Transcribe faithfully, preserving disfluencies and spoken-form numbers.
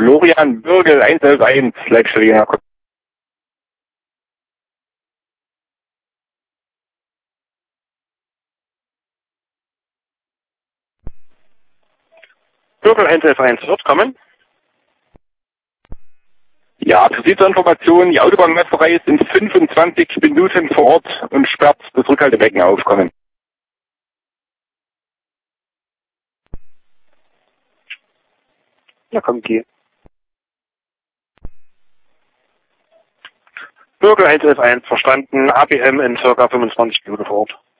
Florian Bürgel, eins elf eins, Leitstelle. Bürgel eins elf eins wird kommen. Ja, für Sie zur Information, die Autobahnmesserei ist in fünfundzwanzig Minuten vor Ort und sperrt das Rückhaltebecken auf. Kommen. Ja, kommt die. Bürgel eins elf eins verstanden, A B M in circa fünfundzwanzig Minuten vor Ort.